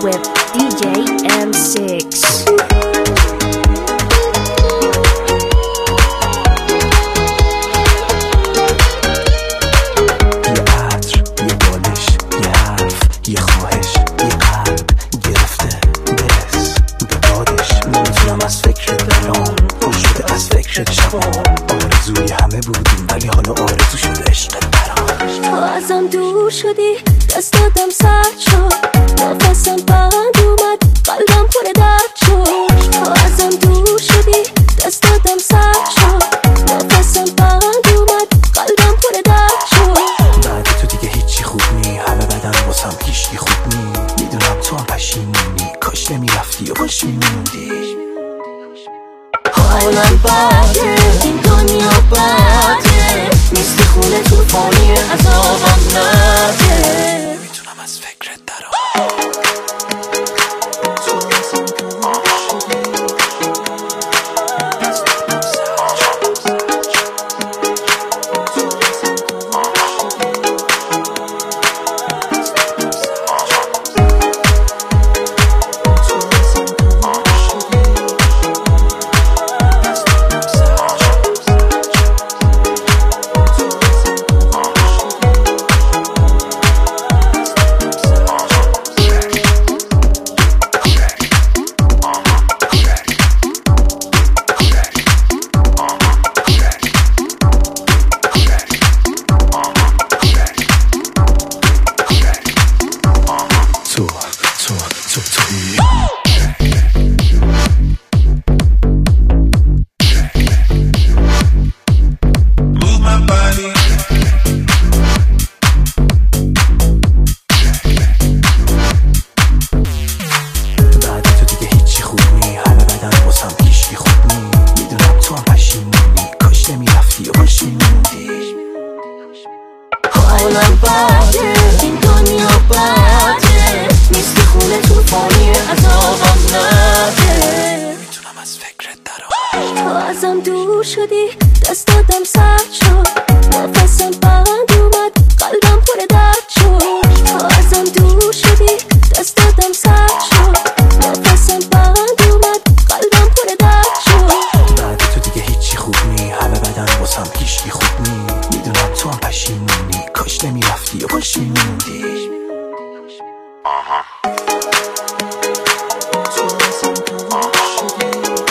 with DJ M6. آرزوی همه بودیم ولی حالا آرزو شده عشق برام. تو ازم دور شدی دست دادم سرد شد، نفسم بند اومد قلبم پر درد شد. تو ازم دور شدی دست دادم سرد شد، نفسم بند اومد قلبم پر درد شد. بعد تو دیگه هیچی خوب نی، همه بدن واسم هیچی خوب نی. میدونم تو هم پشیمونی، کاش نمیرفتی و باش میموندی. حالم بده این دنیا بده، مثل خونه توفانی عذابم نده. میتونم از فکرت درام. حالم بده این دنیا بده، مثل خونه توفانی عذابم نده. میتونم از فکرت درام. تو ازم دور شدی دست دادم سرد شد، نفسم بند اومد قلبم پر درد شد. تو ازم دور شدی دست دادم سرد شد، نفسم بند اومد قلبم پر درد شد. بعد تو دیگه هیچی خوب نی، همه بدن واسم هیچی خوب نی. میدونم تو هم پشیمونی، کاش نمیرفتی و باش میموندی. تو ازم دور شدی